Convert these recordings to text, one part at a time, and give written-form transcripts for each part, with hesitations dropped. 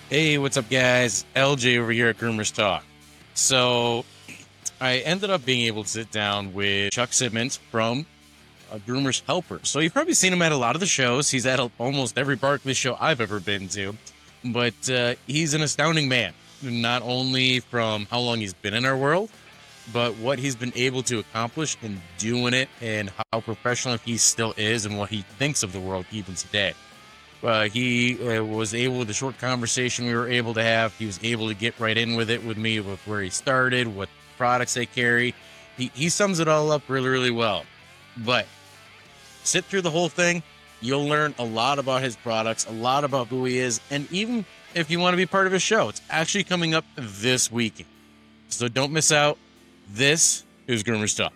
Hey, what's up, guys? LJ over here at Groomers Talk. So, I ended up being able to sit down with Chuck Simmons from Groomers Helper. So, you've probably seen him at a lot of the shows. He's at almost every Barkley show I've ever been to. But he's an astounding man, not only from how long he's been in our world, but what he's been able to accomplish in doing it and how professional he still is and what he thinks of the world even today. He was able, the short conversation we were able to have, he was able to get right in with it with me, with where he started, what products they carry. He sums it all up really, really well. But sit through the whole thing. You'll learn a lot about his products, a lot about who he is, and even if you want to be part of his show, it's actually coming up this weekend. So don't miss out. This is Groomers Talk.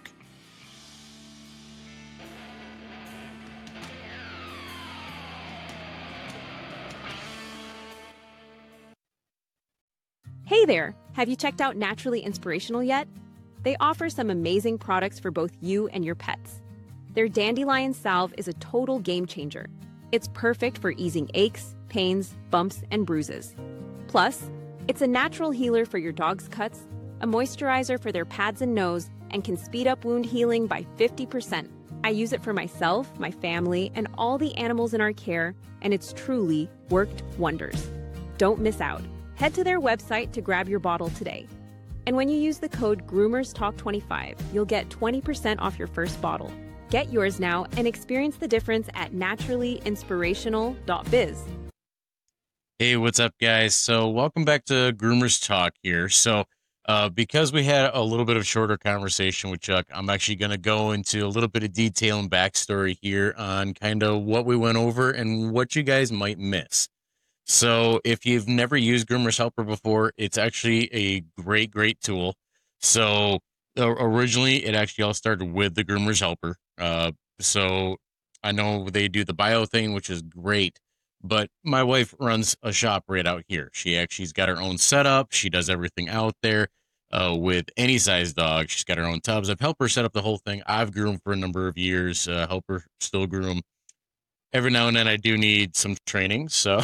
Hey there! Have you checked out Naturally Inspirational yet? They offer some amazing products for both you and your pets. Their Dandelion Salve is a total game changer. It's perfect for easing aches, pains, bumps, and bruises. Plus, it's a natural healer for your dog's cuts, a moisturizer for their pads and nose, and can speed up wound healing by 50%. I use it for myself, my family, and all the animals in our care, and it's truly worked wonders. Don't miss out. Head to their website to grab your bottle today. And when you use the code GROOMERSTALK25, you'll get 20% off your first bottle. Get yours now and experience the difference at naturallyinspirational.biz. Hey, what's up, guys? So welcome back to Groomers Talk here. So because we had a little bit of shorter conversation with Chuck, I'm actually going to go into a little bit of detail and backstory here on kind of what we went over and what you guys might miss. So if you've never used Groomers Helper before, it's actually a great, great tool. So originally, it actually all started with the Groomers Helper. So I know they do the bio thing, which is great. But my wife runs a shop right out here. She's got her own setup. She does everything out there with any size dog. She's got her own tubs. I've helped her set up the whole thing. I've groomed for a number of years. Help her still groom. Every now and then I do need some training. So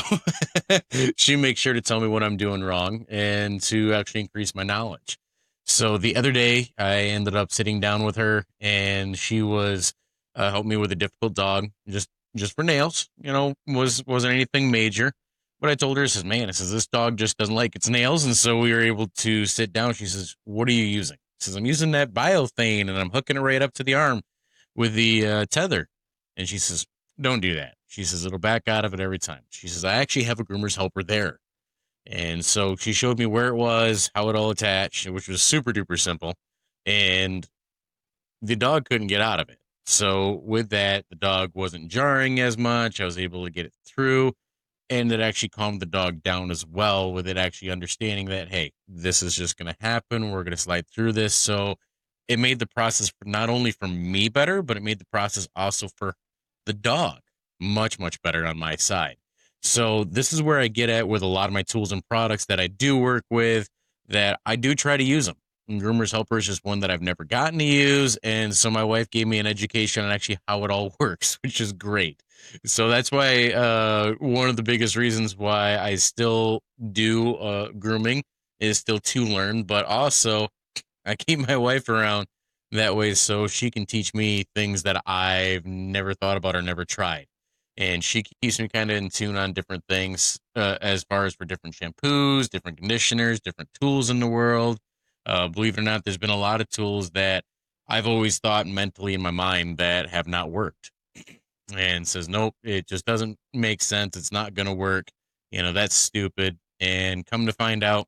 she makes sure to tell me what I'm doing wrong and to actually increase my knowledge. So the other day I ended up sitting down with her and she was helping me with a difficult dog just for nails, wasn't anything major. But I told her, this dog just doesn't like its nails. And so we were able to sit down. She says, what are you using? She says, I'm using that biothane and I'm hooking it right up to the arm with the tether. And she says, don't do that. She says, it'll back out of it every time. She says, I actually have a Groomer's Helper there. And so she showed me where it was, how it all attached, which was super duper simple. And the dog couldn't get out of it. So with that, the dog wasn't jarring as much. I was able to get it through. And it actually calmed the dog down as well, with it actually understanding that, hey, this is just going to happen. We're going to slide through this. So it made the process not only for me better, but it made the process also for the dog much, much better on my side. So this is where I get at with a lot of my tools and products that I do work with, that I do try to use them. And Groomers Helper is just one that I've never gotten to use. And so my wife gave me an education on actually how it all works, which is great. So that's why one of the biggest reasons why I still do grooming is still to learn, but also I keep my wife around that way so she can teach me things that I've never thought about or never tried. And she keeps me kind of in tune on different things as far as for different shampoos, different conditioners, different tools in the world. Believe it or not, there's been a lot of tools that I've always thought mentally in my mind that have not worked. And says, nope, it just doesn't make sense. It's not going to work. That's stupid. And come to find out,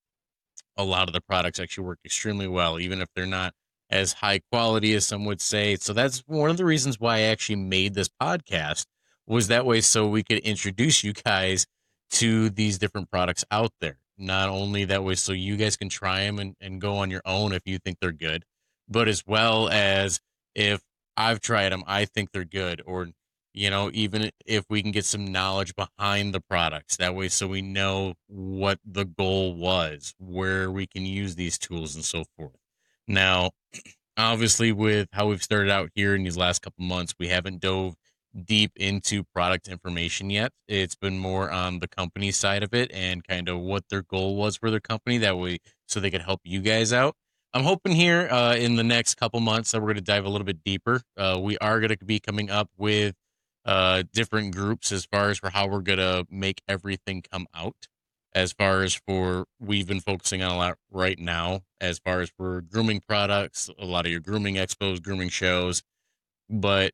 a lot of the products actually work extremely well, even if they're not as high quality as some would say. So that's one of the reasons why I actually made this podcast, was that way so we could introduce you guys to these different products out there. Not only that way so you guys can try them and go on your own if you think they're good, but as well as if I've tried them, I think they're good, or even if we can get some knowledge behind the products, that way so we know what the goal was, where we can use these tools and so forth. Now, obviously, with how we've started out here in these last couple months, we haven't dove deep into product information yet. It's been more on the company side of it and kind of what their goal was for their company. That way, so they could help you guys out. I'm hoping here in the next couple months that we're going to dive a little bit deeper. We are going to be coming up with different groups as far as for how we're going to make everything come out. As far as for we've been focusing on a lot right now, as far as for grooming products, a lot of your grooming expos, grooming shows. But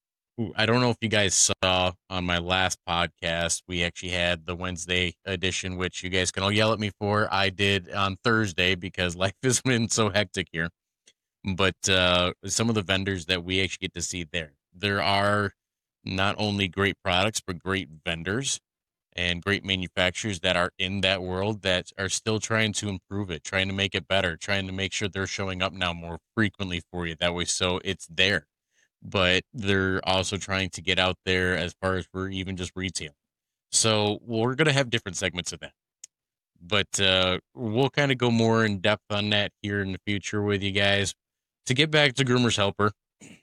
I don't know if you guys saw on my last podcast, we actually had the Wednesday edition, which you guys can all yell at me for. I did on Thursday because life has been so hectic here. But some of the vendors that we actually get to see there are not only great products, but great vendors and great manufacturers that are in that world that are still trying to improve it, trying to make it better, trying to make sure they're showing up now more frequently for you. That way, so it's there. But they're also trying to get out there as far as for even just retail. So we're going to have different segments of that. But we'll kind of go more in depth on that here in the future with you guys. To get back to Groomer's Helper,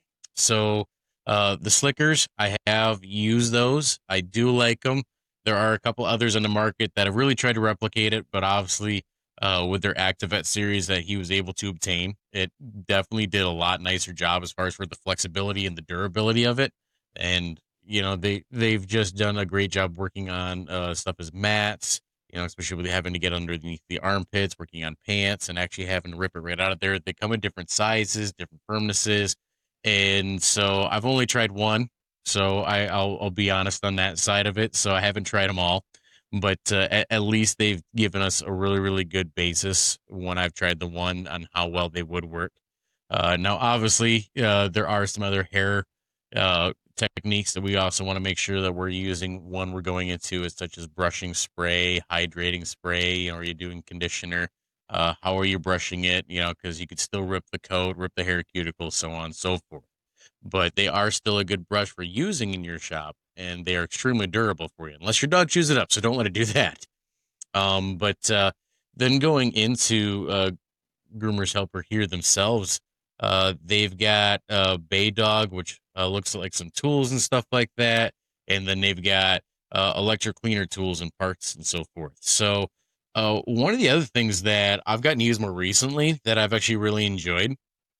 so the slickers, I have used those. I do like them. There are a couple others on the market that have really tried to replicate it, but obviously with their Activet series that he was able to obtain, it definitely did a lot nicer job as far as for the flexibility and the durability of it. And you know they've just done a great job working on stuff as mats. You know, especially with having to get underneath the armpits, working on pants, and actually having to rip it right out of there. They come in different sizes, different firmnesses, and so I've only tried one. So I'll be honest on that side of it. So I haven't tried them all, but at least they've given us a really, really good basis when I've tried the one on how well they would work. Now, obviously, there are some other hair techniques that we also want to make sure that we're using when we're going into it, such as brushing spray, hydrating spray. You know, are you doing conditioner? How are you brushing it? You know, because you could still rip the coat, rip the hair cuticle, so on and so forth. But they are still a good brush for using in your shop, and they are extremely durable for you, unless your dog chews it up. So don't let it do that. But then going into Groomer's Helper here themselves, they've got Bay Dog, which looks like some tools and stuff like that, and then they've got electric cleaner tools and parts and so forth. So one of the other things that I've gotten to use more recently that I've actually really enjoyed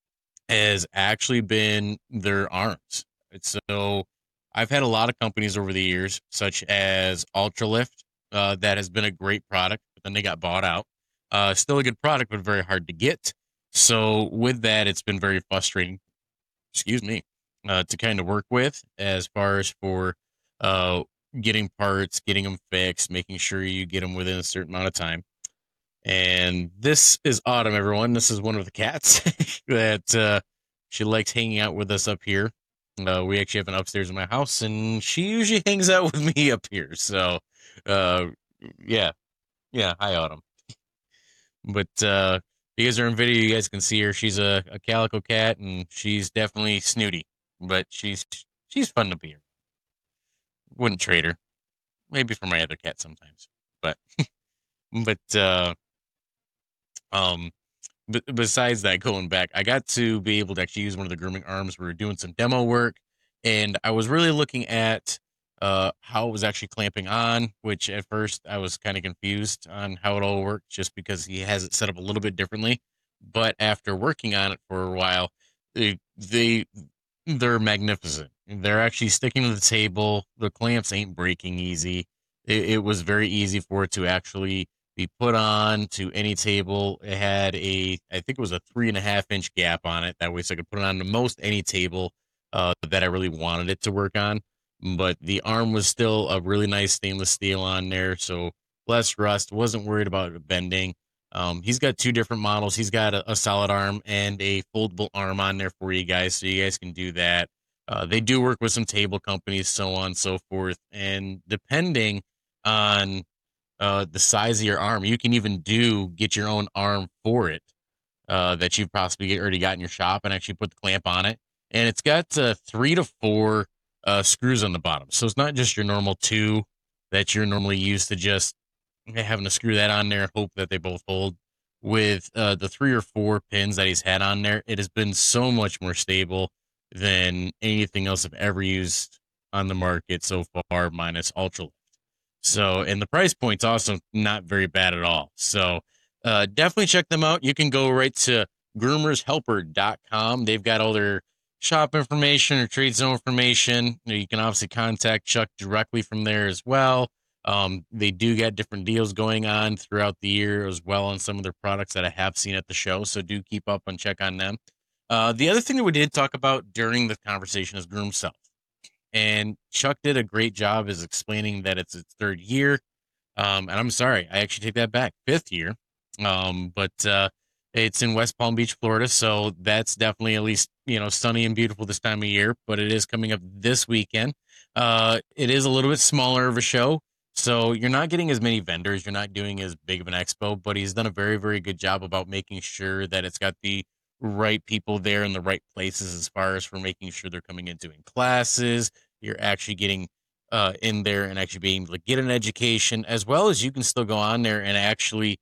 has actually been their arms. So I've had a lot of companies over the years, such as Ultralift, that has been a great product, but then they got bought out. Still a good product, but very hard to get. So with that, it's been very frustrating, excuse me, to kind of work with as far as for getting parts, getting them fixed, making sure you get them within a certain amount of time. And this is Autumn, everyone. This is one of the cats that she likes hanging out with us up here. We actually have an upstairs in my house, and she usually hangs out with me up here. So, yeah. Hi, Autumn. But if you guys are in video, you guys can see her. She's a calico cat, and she's definitely snooty, but she's fun to be here. Wouldn't trade her. Maybe for my other cat sometimes, but um, but besides that, going back, I got to be able to actually use one of the grooming arms. We were doing some demo work, and I was really looking at how it was actually clamping on, which at first I was kind of confused on how it all worked, just because he has it set up a little bit differently. But after working on it for a while, they're magnificent. They're actually sticking to the table. The clamps ain't breaking easy. It was very easy for it to actually be put on to any table. It had I think it was a 3.5 inch gap on it. That way, so I could put it on to most any table that I really wanted it to work on. But the arm was still a really nice stainless steel on there, so less rust. Wasn't worried about it bending. He's got two different models. He's got a solid arm and a foldable arm on there for you guys, so you guys can do that. They do work with some table companies, so on and so forth. And depending on the size of your arm, you can even get your own arm for it that you've possibly already got in your shop and actually put the clamp on it. And it's got 3 to 4 screws on the bottom. So it's not just your normal 2 that you're normally used to just having to screw that on there and hope that they both hold. With the 3 or 4 pins that he's had on there, it has been so much more stable than anything else I've ever used on the market so far, minus Ultralift. So, and the price point's also not very bad at all. So, definitely check them out. You can go right to groomershelper.com. They've got all their shop information or trade zone information. You can obviously contact Chuck directly from there as well. They do get different deals going on throughout the year as well on some of their products that I have seen at the show. So do keep up and check on them. The other thing that we did talk about during the conversation is Groom Self. And Chuck did a great job as explaining that it's its third year. And I'm sorry, I actually take that back, fifth year. But it's in West Palm Beach, Florida. So that's definitely at least, sunny and beautiful this time of year, but it is coming up this weekend. It is a little bit smaller of a show. So you're not getting as many vendors. You're not doing as big of an expo, but he's done a very, very good job about making sure that it's got the right people there in the right places as far as for making sure they're coming in doing classes. You're actually getting in there and actually being able to get an education, as well as you can still go on there and actually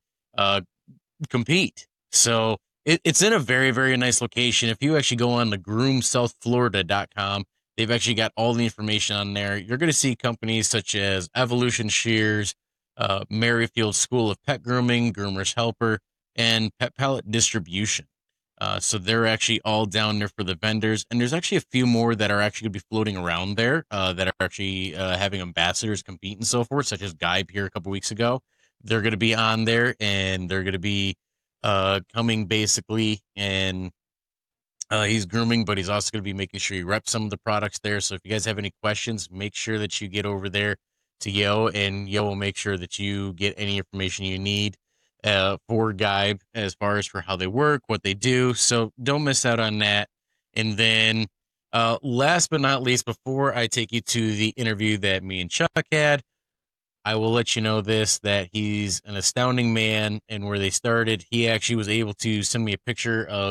compete. So it's in a very, very nice location. If you actually go on the groomsouthflorida.com, they've actually got all the information on there. You're going to see companies such as Evolution Shears, Merrifield School of Pet Grooming, Groomers Helper, and Pet Palette Distribution. So they're actually all down there for the vendors. And there's actually a few more that are actually going to be floating around there that are actually having ambassadors compete and so forth, such as Guy here a couple weeks ago. They're going to be on there, and they're going to be coming basically, and he's grooming, but he's also going to be making sure you rep some of the products there. So if you guys have any questions, make sure that you get over there to Yo, and Yo will make sure that you get any information you need for Guy as far as for how they work, what they do. So don't miss out on that. And then last but not least, before I take you to the interview that me and Chuck had, I will let you know that he's an astounding man. And where they started, he actually was able to send me a picture of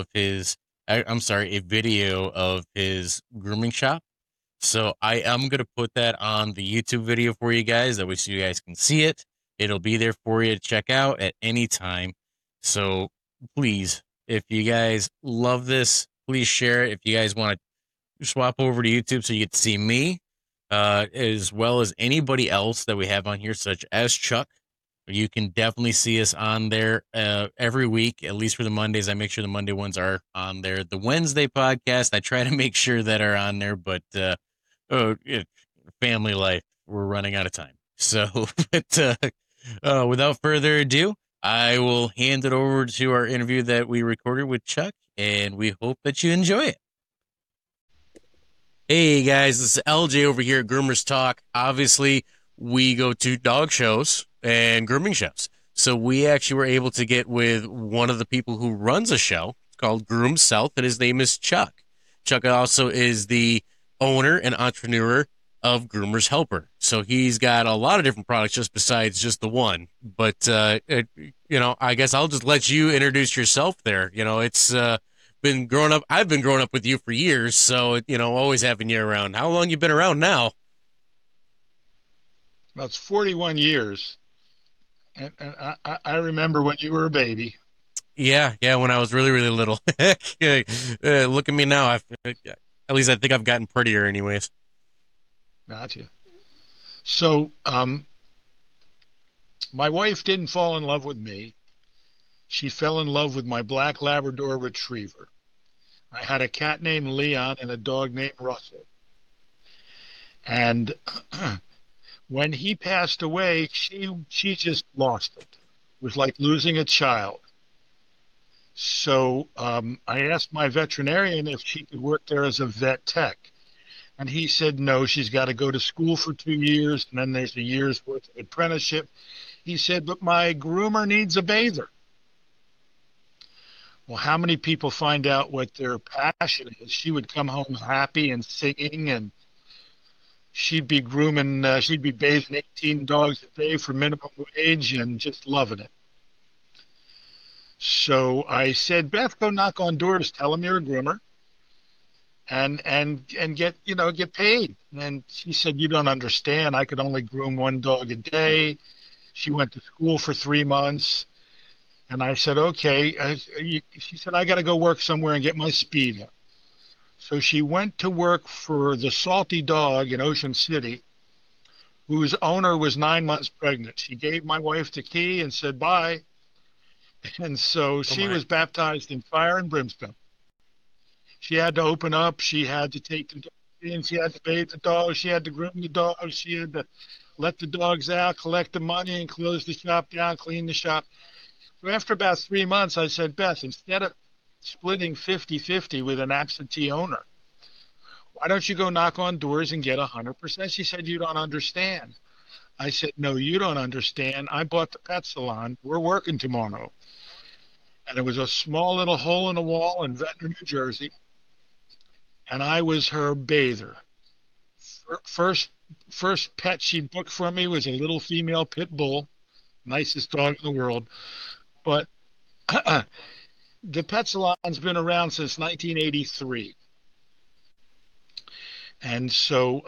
a video of his grooming shop. So I am going to put that on the YouTube video for you guys. That way so you guys can see it. It'll be there for you to check out at any time. So please, if you guys love this, please share it. If you guys want to swap over to YouTube so you get to see me, as well as anybody else that we have on here, such as Chuck, you can definitely see us on there every week, at least for the Mondays. I make sure the Monday ones are on there. The Wednesday podcast, I try to make sure that are on there, but family life, we're running out of time. So, but without further ado, I will hand it over to our interview that we recorded with Chuck, and we hope that you enjoy it. Hey guys, this is LJ over here at Groomers Talk. Obviously, we go to dog shows and grooming shows. So we actually were able to get with one of the people who runs a show. It's called Groom South, and his name is Chuck. Chuck also is the owner and entrepreneur of Groomers Helper. So he's got a lot of different products just besides just the one. But, I guess I'll just let you introduce yourself there. It's been growing up. I've been growing up with you for years. So, always having you around. How long you been around now? Well, it's 41 years. And I remember when you were a baby. Yeah, when I was really, really little. Look at me now. At least I think I've gotten prettier anyways. Gotcha. So, my wife didn't fall in love with me. She fell in love with my black Labrador retriever. I had a cat named Leon and a dog named Russell. And when he passed away, she just lost it. It was like losing a child. So I asked my veterinarian if she could work there as a vet tech. And he said, no, she's got to go to school for 2 years, and then there's a year's worth of apprenticeship. He said, but my groomer needs a bather. Well, how many people find out what their passion is? She would come home happy and singing, and she'd be grooming, she'd be bathing 18 dogs a day for minimum wage and just loving it. So I said, Beth, go knock on doors, tell them you're a groomer, and get paid. And she said, you don't understand. I could only groom one dog a day. She went to school for 3 months. And I said, okay. She said, I got to go work somewhere and get my speed up. So she went to work for the Salty Dog in Ocean City, whose owner was 9 months pregnant. She gave my wife the key and said bye. And so she was baptized in fire and brimstone. She had to open up. She had to take the dog in. She had to bathe the dog. She had to groom the dog. She had to let the dogs out, collect the money, and close the shop down, clean the shop. So after about 3 months, I said, Beth, instead of splitting 50-50 with an absentee owner, why don't you go knock on doors and get 100%? She said, you don't understand. I said, no, you don't understand. I bought the pet salon. We're working tomorrow. And it was a small little hole in the wall in Ventnor, New Jersey. And I was her bather. First pet she booked for me was a little female pit bull, nicest dog in the world. But the pet salon's been around since 1983. And so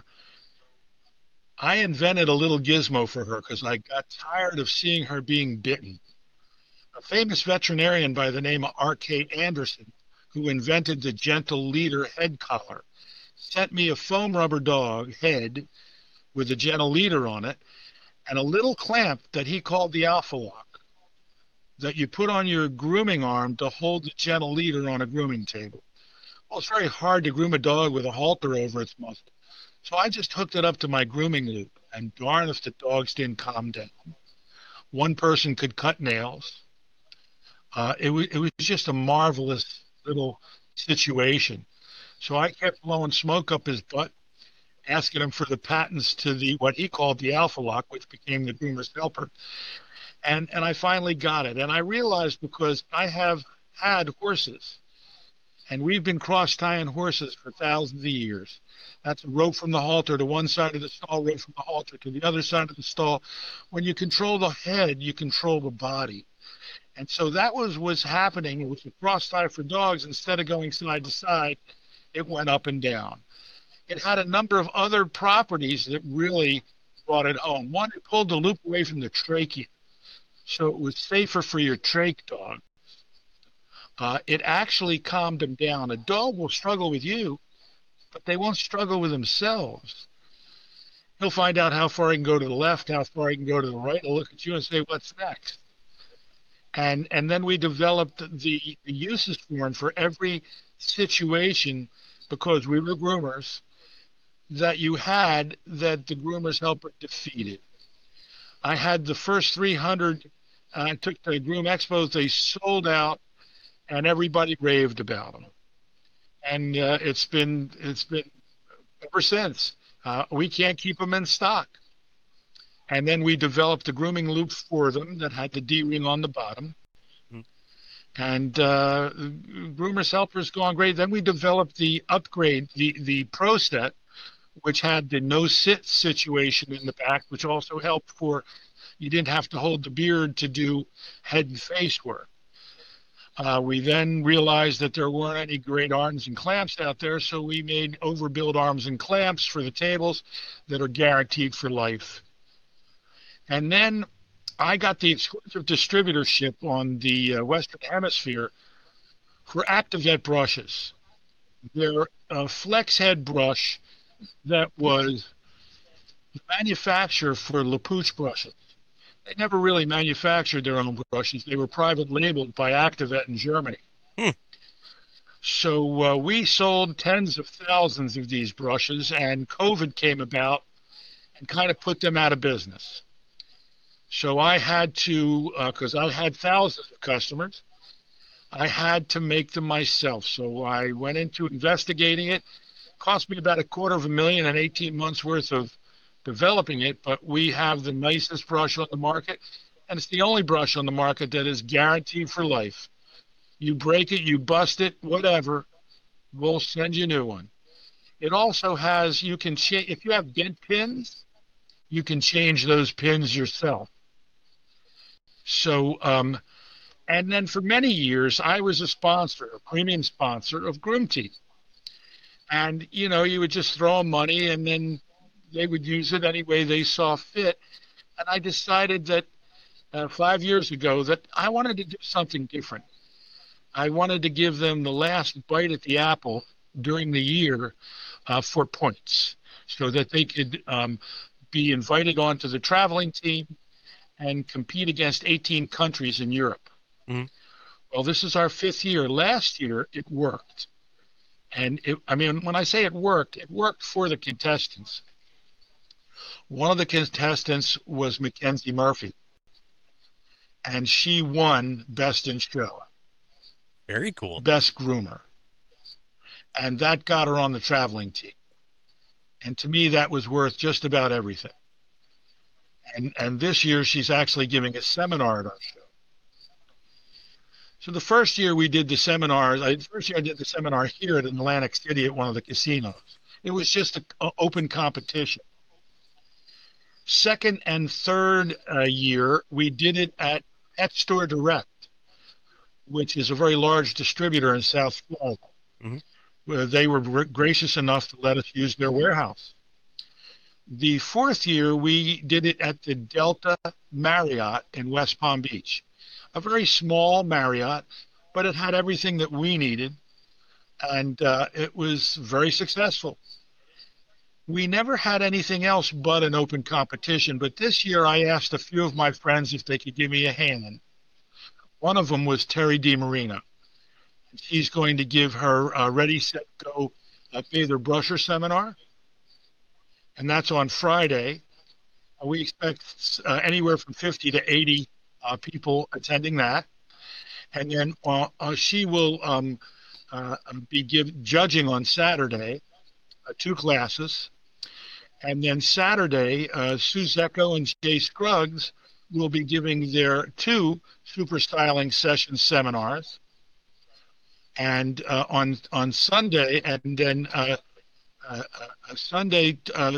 I invented a little gizmo for her because I got tired of seeing her being bitten. A famous veterinarian by the name of R.K. Anderson, who invented the Gentle Leader head collar, sent me a foam rubber dog head with a Gentle Leader on it and a little clamp that he called the Alpha Lock that you put on your grooming arm to hold the Gentle Leader on a grooming table. Well, it's very hard to groom a dog with a halter over its muzzle. So I just hooked it up to my grooming loop, and darn if the dogs didn't calm down. One person could cut nails. It was just a marvelous little situation. So I kept blowing smoke up his butt, asking him for the patents to the what he called the Alpha Lock, which became the Groomer's Helper. And I finally got it. And I realized because I have had horses, and we've been cross-tying horses for thousands of years. That's a rope from the halter to one side of the stall, rope from the halter to the other side of the stall. When you control the head, you control the body. And so that was happening. It was a cross tie for dogs. Instead of going side to side, it went up and down. It had a number of other properties that really brought it home. One, it pulled the loop away from the trachea, so it was safer for your trach dog. It actually calmed them down. A dog will struggle with you, but they won't struggle with themselves. He'll find out how far he can go to the left, how far he can go to the right. He'll look at you and say, what's next? And then we developed the uses for him for every situation, because we were groomers, that you had that the Groomer's Helper defeated. I had the first 300, I took the Groom Expos, they sold out, and everybody raved about them. And it's been ever since. We can't keep them in stock. And then we developed a grooming loop for them that had the D-ring on the bottom. And Groomer's Helper's gone great. Then we developed the upgrade, the Pro Set, which had the no-sit situation in the back, which also helped for, you didn't have to hold the beard to do head and face work. We then realized that there weren't any great arms and clamps out there, so we made overbuild arms and clamps for the tables that are guaranteed for life. And then I got the exclusive distributorship on the Western Hemisphere for Activet brushes. They're a flex head brush that was the manufacturer for LaPouche brushes. They never really manufactured their own brushes. They were private labeled by Activet in Germany. So we sold tens of thousands of these brushes, and COVID came about and kind of put them out of business. So I had to, because I had thousands of customers, I had to make them myself. So I went into investigating it. It cost me about $250,000 and 18 months worth of developing it, but we have the nicest brush on the market, and it's the only brush on the market that is guaranteed for life. You break it, you bust it, whatever, we'll send you a new one. It also has, you can change, if you have dent pins, you can change those pins yourself. So, and then for many years, I was a sponsor, a premium sponsor of Groom Teeth. And, you know, you would just throw them money, and then they would use it any way they saw fit. And I decided that 5 years ago that I wanted to do something different. I wanted to give them the last bite at the apple during the year for points so that they could be invited onto the traveling team and compete against 18 countries in Europe. Mm-hmm. Well, this is our 5th year. Last year, it worked. And when I say it worked for the contestants. One of the contestants was Mackenzie Murphy, and she won Best in Show. Very cool. Best Groomer. And that got her on the traveling team. And to me, that was worth just about everything. And this year, she's actually giving a seminar at our show. So the first year we did the seminars, I did the seminar here at Atlantic City at one of the casinos. It was just an open competition. Second and third year, we did it at Pet Store Direct, which is a very large distributor in South Florida. Mm-hmm. Where they were gracious enough to let us use their warehouse. The fourth year, we did it at the Delta Marriott in West Palm Beach. A very small Marriott, but it had everything that we needed, and it was very successful. We never had anything else but an open competition, but this year I asked a few of my friends if they could give me a hand. One of them was Terry DiMarino. She's going to give her Ready, Set, Go Bather Brusher seminar, and that's on Friday. We expect anywhere from 50 to 80 people attending that. And then she will be judging on Saturday, 2 classes. And then Saturday, Sue Zecco and Jay Scruggs will be giving their 2 super styling session seminars. And on Sunday, and then Sunday,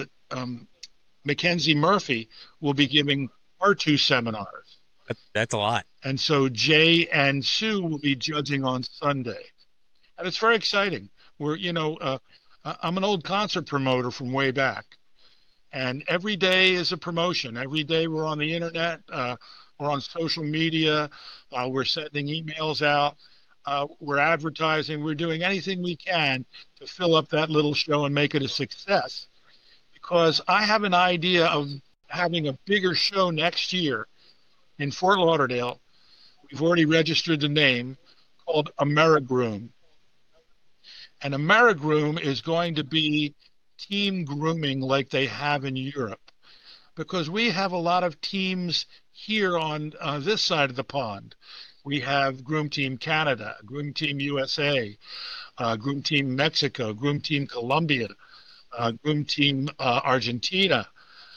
Mackenzie Murphy will be giving her 2 seminars. That's a lot. And so Jay and Sue will be judging on Sunday. And it's very exciting. I'm an old concert promoter from way back. And every day is a promotion. Every day we're on the internet. We're on social media. We're sending emails out. We're advertising. We're doing anything we can to fill up that little show and make it a success. Because I have an idea of having a bigger show next year in Fort Lauderdale. We've already registered the name, called AmeriGroom. And AmeriGroom is going to be team grooming like they have in Europe. Because we have a lot of teams here on this side of the pond. We have Groom Team Canada, Groom Team USA, Groom Team Mexico, Groom Team Colombia, Groom Team Argentina.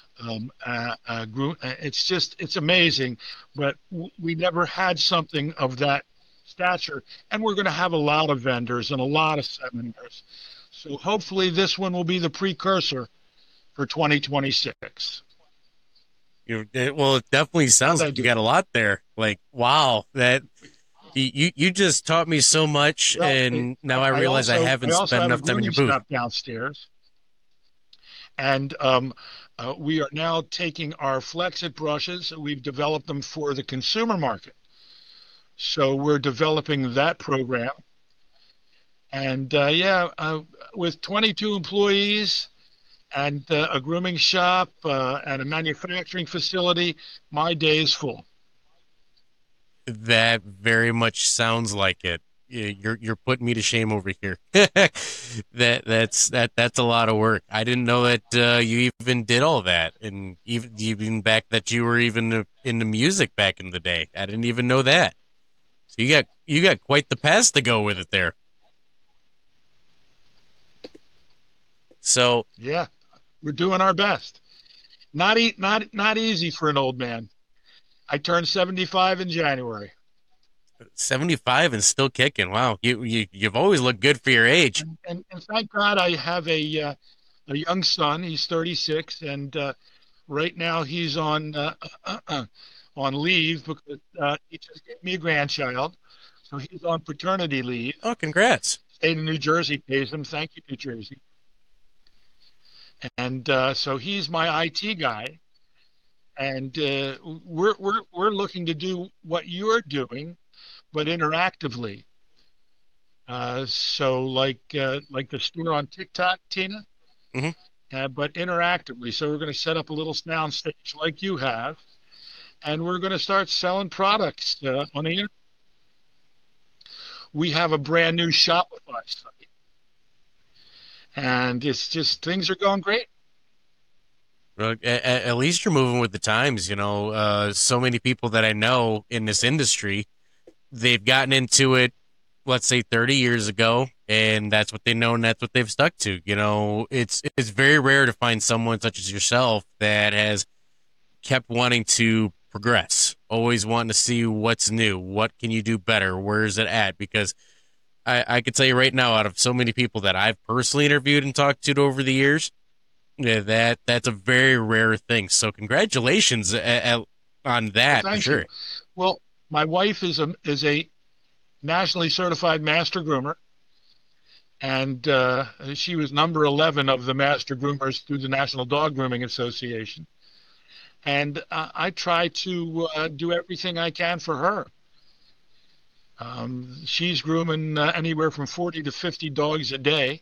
It's amazing, but we never had something of that stature, and we're going to have a lot of vendors and a lot of seminars. So hopefully this one will be the precursor for 2026. Well, it definitely sounds like you got a lot there. Like, wow, that you just taught me so much, and now I realize I haven't spent enough time in your booth. Downstairs, and we are now taking our Flexit brushes. We've developed them for the consumer market. So we're developing that program. And with 22 employees and a grooming shop and a manufacturing facility, my day is full. That very much sounds like it. You're putting me to shame over here. That's a lot of work. I didn't know that you even did all that, and even back that you were even into music back in the day. I didn't even know that. So you got quite the past to go with it there. So yeah, we're doing our best. Not easy for an old man. I turned 75 in January. 75 and still kicking. Wow, you've always looked good for your age. And thank God I have a young son. He's 36, and right now he's on leave because he just gave me a grandchild, so he's on paternity leave. Oh, congrats! State of New Jersey pays him. Thank you, New Jersey. And so he's my IT guy, and we're looking to do what you're doing, but interactively. So like the store on TikTok, Tina, Hmm. but interactively. So we're going to set up a little sound stage like you have, and we're going to start selling products on the internet. We have a brand new Shopify site, and it's just things are going great. Well, at least you're moving with the times. So many people that I know in this industry, they've gotten into it, let's say 30 years ago, and that's what they know and that's what they've stuck to. It's very rare to find someone such as yourself that has kept wanting to progress, always wanting to see what's new, what can you do better, where is it at? Because I could tell you right now, out of so many people that I've personally interviewed and talked to over the years, yeah, that's a very rare thing. So congratulations on Well, that for thank you. sure. Well, my wife is a nationally certified master groomer, and she was number 11 of the master groomers through the National Dog Grooming Association. And I try to do everything I can for her. She's grooming anywhere from 40 to 50 dogs a day.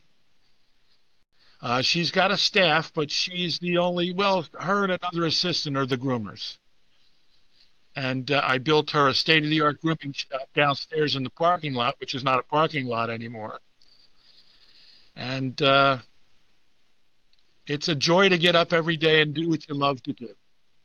She's got a staff, but she's the only, well, her and another assistant are the groomers. And I built her a state-of-the-art grooming shop downstairs in the parking lot, which is not a parking lot anymore. And it's a joy to get up every day and do what you love to do.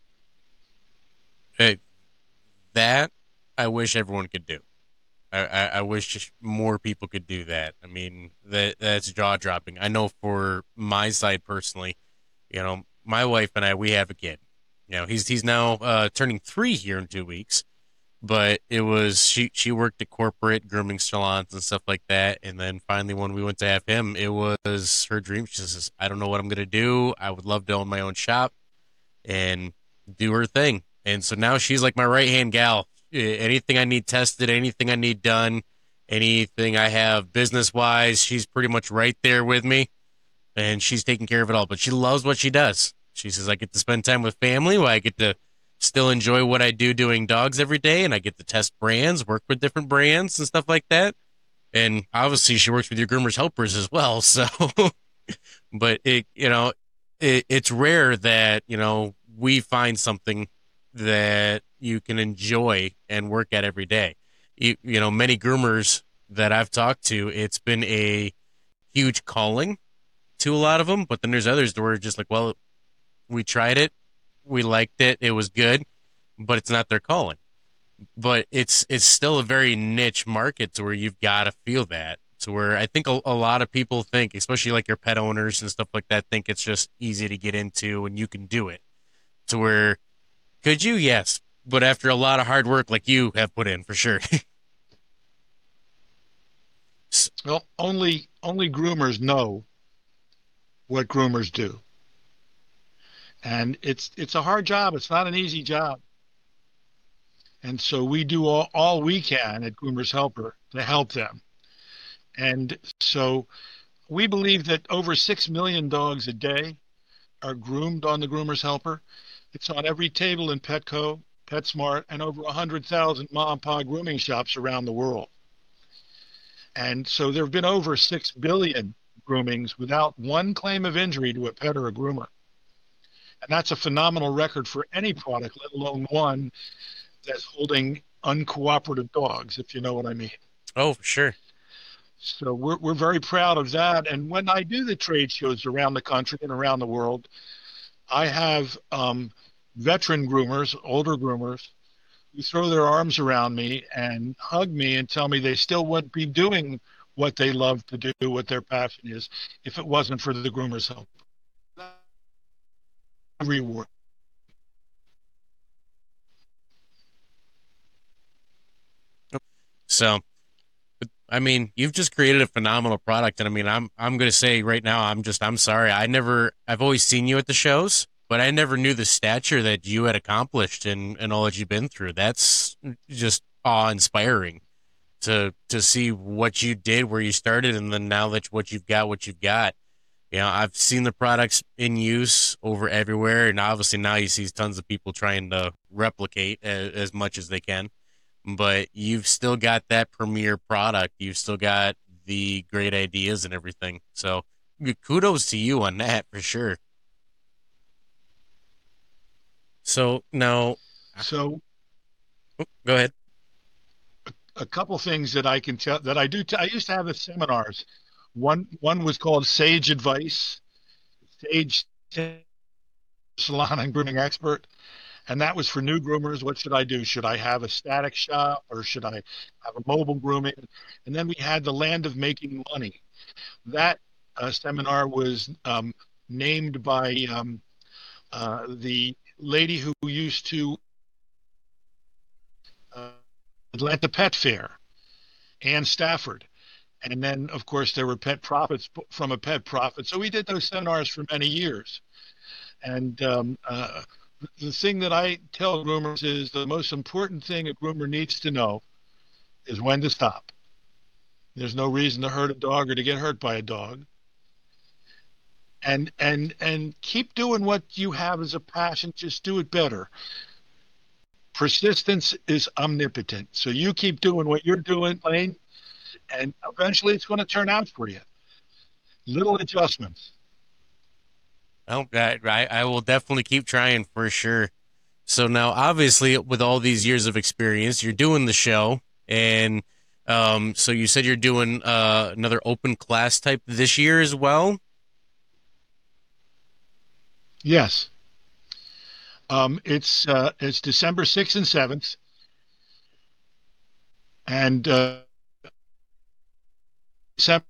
Hey, that I wish everyone could do. I wish more people could do that. I mean, that's jaw dropping. I know for my side personally, my wife and I, we have a kid. He's now turning 3 here in 2 weeks. But it was she worked at corporate grooming salons and stuff like that, and then finally when we went to have him, it was her dream. She says, "I don't know what I'm gonna do. I would love to own my own shop and do her thing." And so now she's like my right hand gal. Anything I need tested, anything I need done, anything I have business wise, she's pretty much right there with me, and she's taking care of it all. But she loves what she does. She says, I get to spend time with family where I get to still enjoy what I do doing dogs every day, and I get to test brands, work with different brands and stuff like that. And obviously, she works with your groomers helpers as well. So, but it's rare that we find something that you can enjoy and work at every day. Many groomers that I've talked to, it's been a huge calling to a lot of them, but then there's others that were just like, well, we tried it, we liked it, it was good, but it's not their calling. But it's still a very niche market to where you've got to feel that. To where I think a lot of people think, especially like your pet owners and stuff like that, think it's just easy to get into and you can do it. To where, could you? Yes. But after a lot of hard work like you have put in, for sure. Well, only groomers know what groomers do. And it's a hard job. It's not an easy job. And so we do all we can at Groomers Helper to help them. And so we believe that over 6 million dogs a day are groomed on the Groomers Helper. It's on every table in Petco, PetSmart, and over 100,000 mom and pop grooming shops around the world. And so there have been over 6 billion groomings without one claim of injury to a pet or a groomer. And that's a phenomenal record for any product, let alone one that's holding uncooperative dogs, if you know what I mean. Oh, for sure. So we're very proud of that. And when I do the trade shows around the country and around the world, I have veteran groomers, older groomers, who throw their arms around me and hug me and tell me they still wouldn't be doing what they love to do, what their passion is, if it wasn't for the Groomers Help. Reward. So, I mean, you've just created a phenomenal product, and I mean, I'm going to say right now, I'm sorry. I've always seen you at the shows, but I never knew the stature that you had accomplished and all that you've been through. That's just awe-inspiring to see what you did, where you started, and then now that what you've got, I've seen the products in use over everywhere, and obviously now you see tons of people trying to replicate as much as they can. But you've still got that premier product. You've still got the great ideas and everything. So kudos to you on that for sure. So now, So go ahead. a couple things that I can tell that I do. I used to have the seminars. One was called Sage Advice, Sage Salon and Grooming Expert, and that was for new groomers. What should I do? Should I have a static shop or should I have a mobile grooming? And then we had the Land of Making Money. That seminar was named by the lady who used to Atlanta Pet Fair, Ann Stafford. And then, of course, there were pet profits from a pet profit. So we did those seminars for many years. And the thing that I tell groomers is the most important thing a groomer needs to know is when to stop. There's no reason to hurt a dog or to get hurt by a dog. And keep doing what you have as a passion. Just do it better. Persistence is omnipotent. So you keep doing what you're doing, Lane, and eventually it's going to turn out for you. Little adjustments. Oh, I will definitely keep trying for sure. So now, obviously, with all these years of experience, you're doing the show, and so you said you're doing another open class type this year as well. Yes. It's December 6th and 7th, and December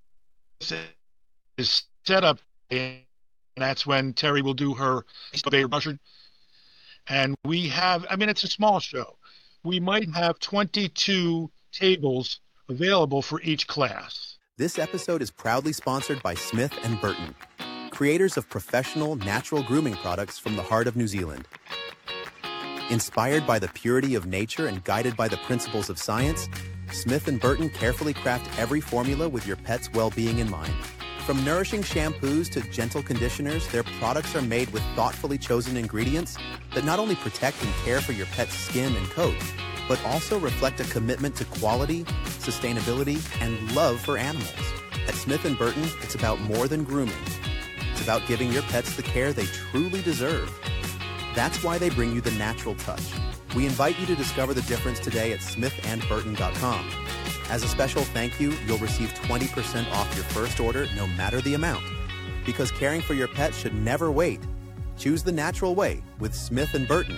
is set up, and that's when Terry will do her Russian. And we have, I mean, it's a small show. We might have 22 tables available for each class. This episode is proudly sponsored by Smith & Burton, creators of professional, natural grooming products from the heart of New Zealand. Inspired by the purity of nature and guided by the principles of science, Smith & Burton carefully craft every formula with your pet's well-being in mind. From nourishing shampoos to gentle conditioners, their products are made with thoughtfully chosen ingredients that not only protect and care for your pet's skin and coat, but also reflect a commitment to quality, sustainability, and love for animals. At Smith & Burton, it's about more than grooming. It's about giving your pets the care they truly deserve. That's why they bring you the natural touch. We invite you to discover the difference today at smithandburton.com. As a special thank you, you'll receive 20% off your first order, no matter the amount. Because caring for your pet should never wait. Choose the natural way with Smith & Burton.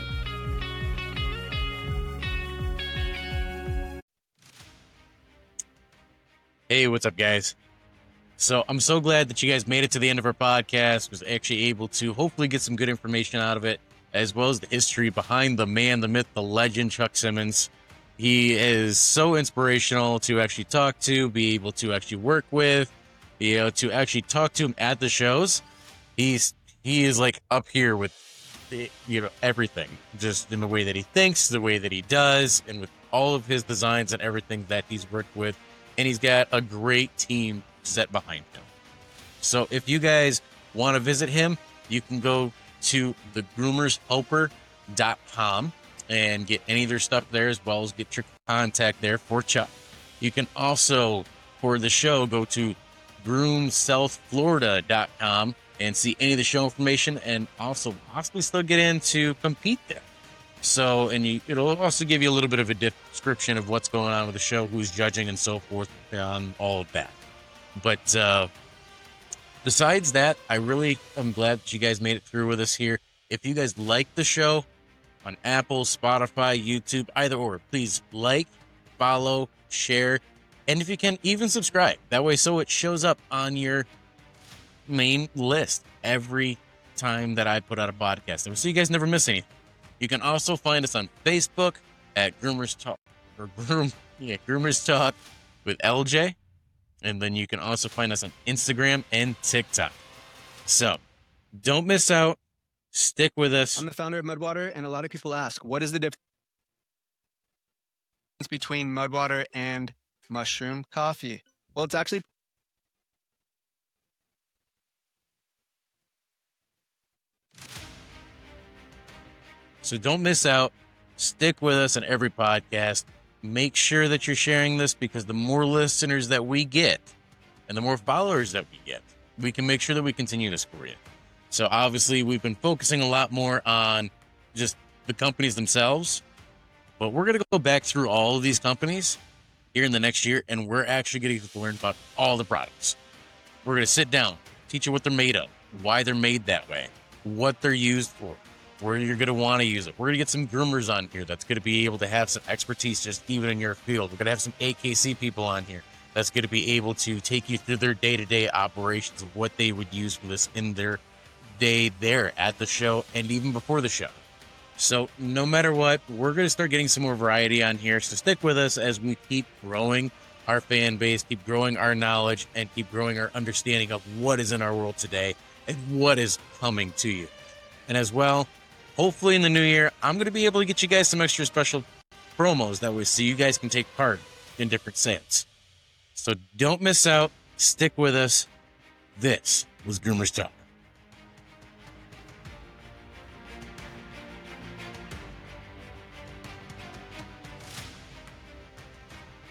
Hey, what's up, guys? So I'm so glad that you guys made it to the end of our podcast, was actually able to hopefully get some good information out of it, as well as the history behind the man, the myth, the legend, Chuck Simmons. He is so inspirational to actually talk to, be able to actually work with, be able to actually talk to him at the shows. He is like up here with the, everything, just in the way that he thinks, the way that he does, and with all of his designs and everything that he's worked with. And he's got a great team set behind him. So if you guys want to visit him, you can go to thegroomershelper.com and get any of their stuff there, as well as get your contact there for Chuck. You can also, for the show, go to groomsouthflorida.com and see any of the show information, and also possibly still get in to compete there. So, and it'll also give you a little bit of a description of what's going on with the show, who's judging, and so forth on all of that. But besides that, I really am glad that you guys made it through with us here. If you guys like the show on Apple, Spotify, YouTube, either or, please like, follow, share, and if you can, even subscribe. That way, so it shows up on your main list every time that I put out a podcast, so you guys never miss anything. You can also find us on Facebook at Groomers Talk, or Groomers Talk with LJ. And then you can also find us on Instagram and TikTok. So don't miss out. Stick with us. I'm the founder of Mudwater, and a lot of people ask, what is the difference between Mudwater and mushroom coffee? Well, it's actually So don't miss out. Stick with us on every podcast. make sure that you're sharing this, because the more listeners that we get and the more followers that we get, we can make sure that we continue this for you. So obviously we've been focusing a lot more on just the companies themselves, but we're going to go back through all of these companies here in the next year, and we're actually going to learn about all the products. We're going to sit down, teach you what they're made of, why they're made that way, what they're used for, where you're going to want to use it. We're going to get some groomers on here that's going to be able to have some expertise just even in your field. We're going to have some AKC people on here that's going to be able to take you through their day-to-day operations of what they would use for this in their day there at the show and even before the show. So no matter what, we're going to start getting some more variety on here. So stick with us as we keep growing our fan base, keep growing our knowledge, and keep growing our understanding of what is in our world today and what is coming to you. And as well, hopefully in the new year, I'm going to be able to get you guys some extra special promos that way so you guys can take part in different sales. So don't miss out. Stick with us. This was Groomers Talk.